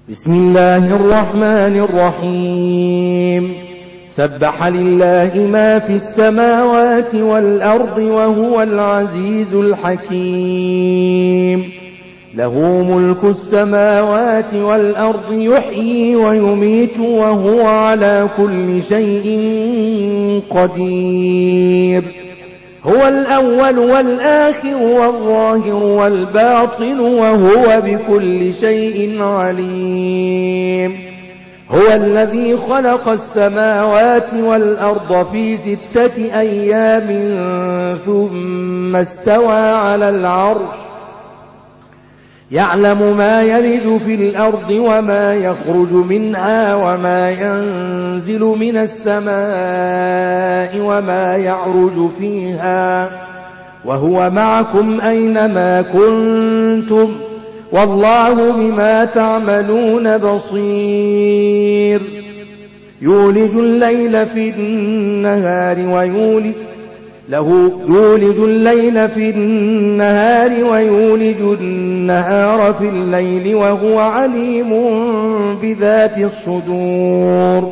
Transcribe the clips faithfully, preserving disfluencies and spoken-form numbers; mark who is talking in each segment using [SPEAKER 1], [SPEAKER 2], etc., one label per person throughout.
[SPEAKER 1] بسم الله الرحمن الرحيم سبح لله ما في السماوات والأرض وهو العزيز الحكيم له ملك السماوات والأرض يحيي ويميت وهو على كل شيء قدير هو الأول والآخر والظاهر والباطن وهو بكل شيء عليم هو الذي خلق السماوات والأرض في ستة أيام ثم استوى على العرش يعلم ما يلج في الأرض وما يخرج منها وما ينزل من السماء وما يعرج فيها وهو معكم أينما كنتم والله بما تعملون بصير يولج الليل في النهار ويولج له يولج الليل في النهار ويولج النهار في الليل وهو عليم بذات الصدور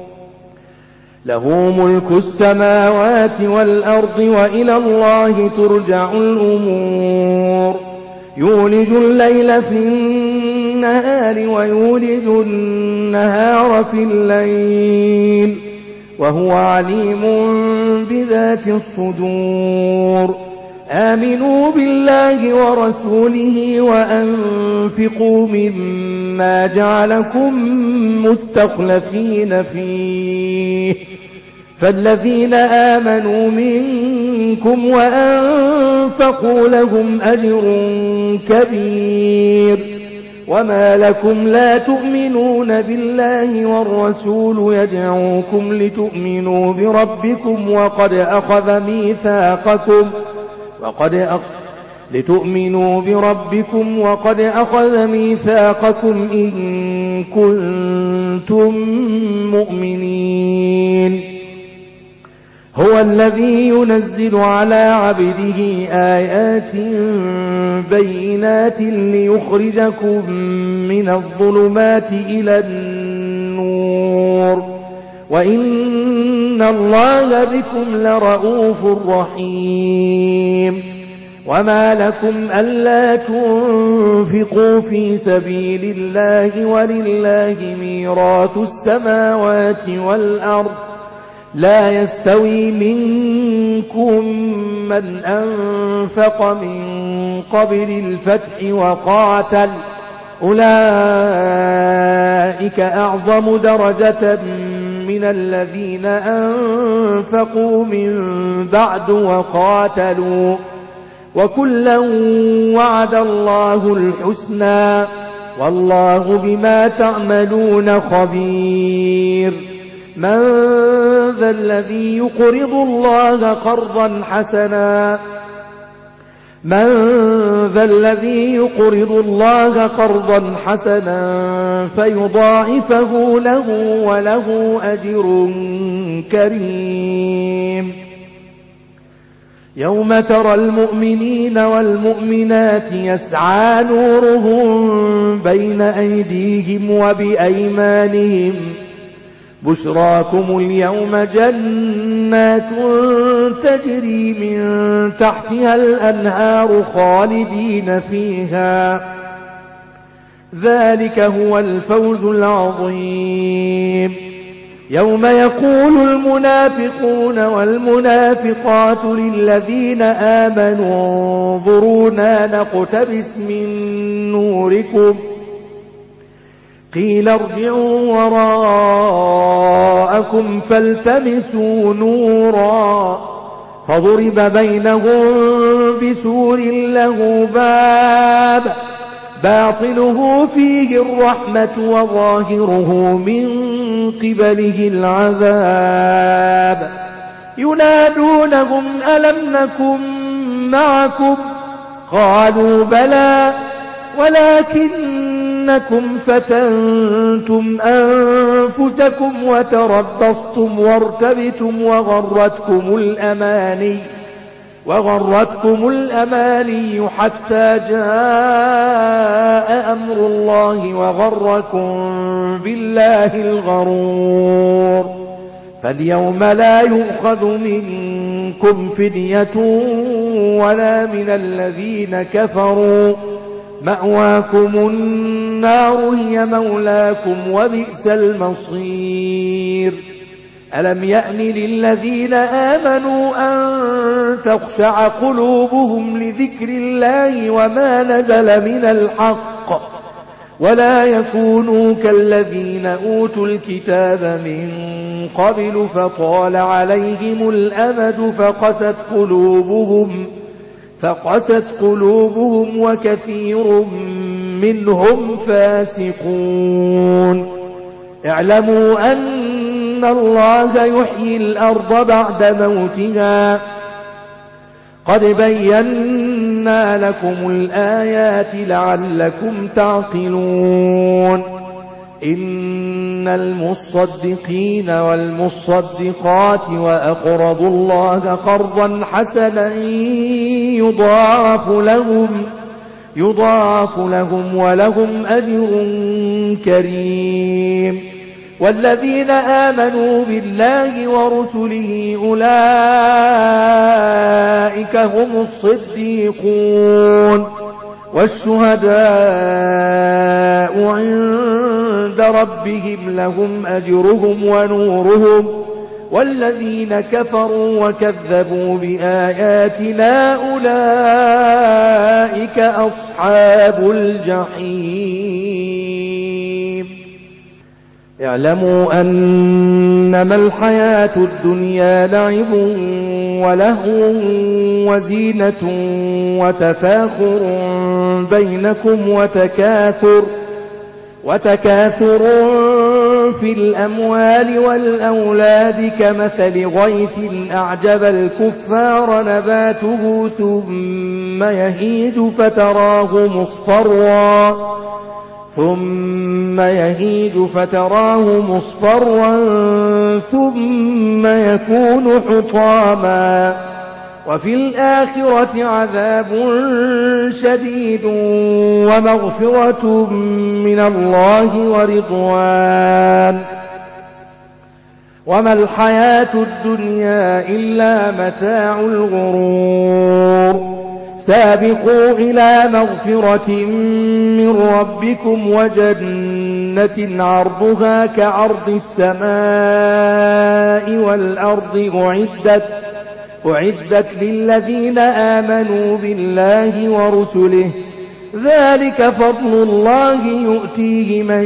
[SPEAKER 1] له ملك السماوات والأرض وإلى الله ترجع الأمور يولج الليل في النهار ويولج النهار في الليل وهو عليم بذات الصدور آمنوا بالله ورسوله وأنفقوا مما جعلكم مستخلفين فيه فالذين آمنوا منكم وأنفقوا لهم أجر كبير وما لكم لا تؤمنون بالله والرسول يدعوكم لتؤمنوا بربكم وقد أخذ ميثاقكم وقد أخ... لتؤمنوا بربكم وقد أخذ ميثاقكم إن كنتم مؤمنين هو الذي ينزل على عبده آيات بينات ليخرجكم من الظلمات إلى النور وإن الله بكم لرؤوف رحيم وما لكم ألا تنفقوا في سبيل الله ولله ميراث السماوات والأرض لا يستوي منكم من أنفق من قبل الفتح وقاتل أولئك أعظم درجة من الذين أنفقوا من بعد وقاتلوا وكلا وعد الله الحسنى والله بما تعملون خبير من ذا الذي يقرض الله قرضا حسنا من ذا الذي يقرض الله قرضا حسنا فيضاعفه له وله أجر كريم يوم ترى المؤمنين والمؤمنات يسعى نورهم بين أيديهم وبأيمانهم بشراكم اليوم جنات تجري من تحتها الأنهار خالدين فيها ذلك هو الفوز العظيم يوم يقول المنافقون والمنافقات للذين آمنوا انظرونا نقتبس من نوركم قيل ارجعوا وراءكم فالتمسوا نورا فضرب بينهم بسور له باب باطنه فيه الرحمة وظاهره من قبله العذاب ينادونهم ألم نكن معكم قالوا بلى ولكنكم فتنتم أنفسكم وتربصتم وارتبتم وغرتكم الأماني وغرتكم الأماني حتى جاء أمر الله وغركم بالله الغرور فاليوم لا يؤخذ منكم فدية ولا من الذين كفروا مأواكم النار هي مولاكم وبئس المصير ألم يأن للذين آمنوا أن تخشع قلوبهم لذكر الله وما نزل من الحق ولا يكونوا كالذين أوتوا الكتاب من قبل فطال عليهم الأمد فقست قلوبهم فقست قلوبهم وكثير منهم فاسقون اعلموا أن الله يحيي الأرض بعد موتها قد بينا لكم الآيات لعلكم تعقلون إن المصدقين والمصدقات وأقرضوا الله قرضا حسنا يضاعف لهم يضاعف لهم ولهم أجر كريم والذين آمنوا بالله ورسله أولئك هم الصديقون والشهداء عند ربهم لهم أجرهم ونورهم والذين كفروا وكذبوا بآياتنا أولئك أصحاب الجحيم اعلموا أنما الحياة الدنيا لعب ولهو وزينة وتفاخر بينكم وتكاثر وتكاثر في الأموال والأولاد كمثل غيث أعجب الكفار نباته ثم يهيج فتراه مصفرا ثم يهيج فتراه مصفرا ثم يكون حطاما وفي الآخرة عذاب شديد ومغفرة من الله ورضوان وما الحياة الدنيا إلا متاع الغرور سابقوا إلى مغفرة من ربكم وجنة عرضها كعرض السماء والأرض أعدت أعدت للذين آمنوا بالله ورسله ذلك فضل الله يؤتيه من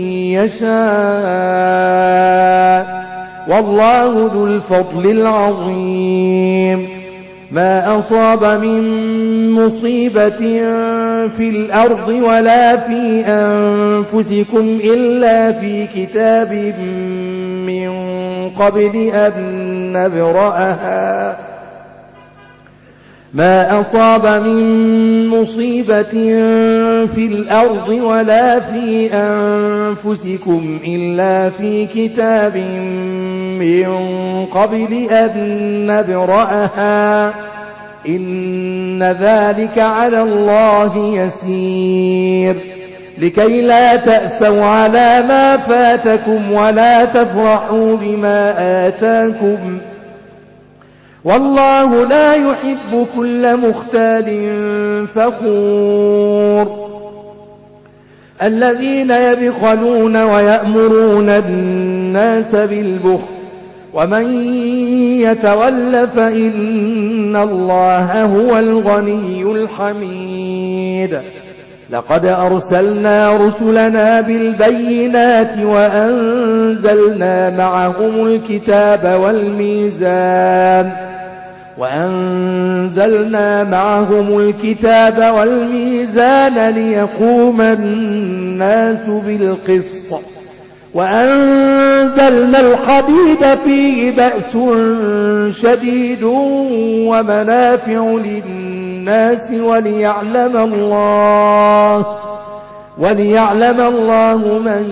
[SPEAKER 1] يشاء والله ذو الفضل العظيم ما أصاب من مصيبة في الأرض ولا في أنفسكم إلا في كتاب من قبل أن نبرأها ما أصاب من مصيبة في الأرض ولا في أنفسكم إلا في كتاب من قبل أن نبرأها إن ذلك على الله يسير لكي لا تأسوا على ما فاتكم ولا تفرحوا بما آتاكم والله لا يحب كل مختال فخور الذين يبخلون ويأمرون الناس بالبخل ومن يتول فإن الله هو الغني الحميد لقد أرسلنا رسلنا بالبينات وأنزلنا معهم الكتاب والميزان وأنزلنا معهم الكتاب والميزان ليقوم الناس بالقسط وأنزلنا الحديد فيه بأس شديد ومنافع للناس وليعلم الله وليعلم الله من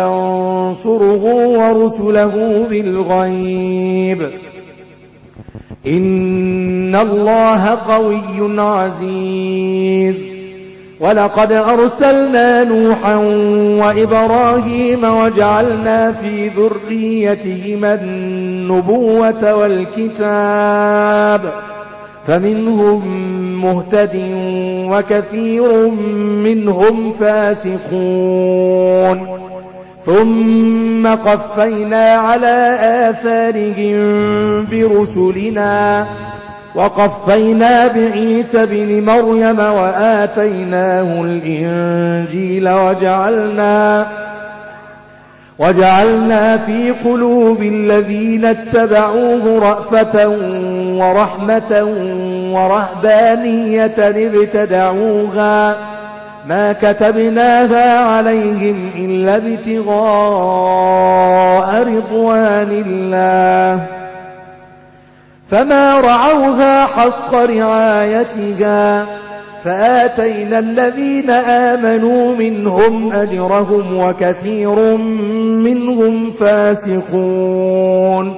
[SPEAKER 1] ينصره ورسله بالغيب إن الله قوي عزيز. ولقد أرسلنا نوحا وإبراهيم وجعلنا في ذريتهما النبوة والكتاب فمنهم مهتد وكثير منهم فاسقون. ثم قفينا على آثارهم برسلنا وقفينا بعيسى بن مريم وآتيناه الإنجيل وجعلنا وجعلنا في قلوب الذين اتبعوه رأفة ورحمة ورهبانية ابتدعوها ما كتبناها عليهم إلا ابتغاء رضوان الله فما رعوها حق رعايتها فآتينا الذين آمنوا منهم أجرهم وكثير منهم فاسقون.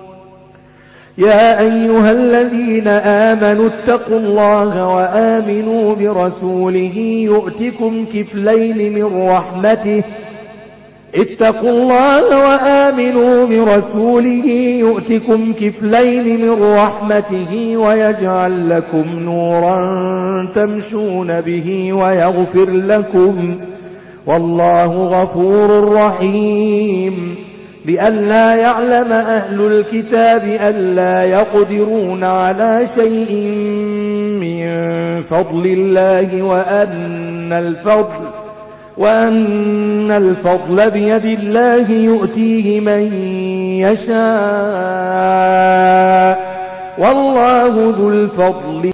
[SPEAKER 1] يا أيها الذين آمنوا اتقوا الله وآمنوا برسوله يؤتكم كفلين من رحمته اتقوا الله وآمنوا برسوله يؤتكم كفلين من رحمته ويجعل لكم نورا تمشون به ويغفر لكم والله غفور رحيم. لئلا يعلم أهل الكتاب ألا يقدرون على شيء من فضل الله وأن الفضل وأن الفضل بيد الله يؤتيه من يشاء والله ذو الفضل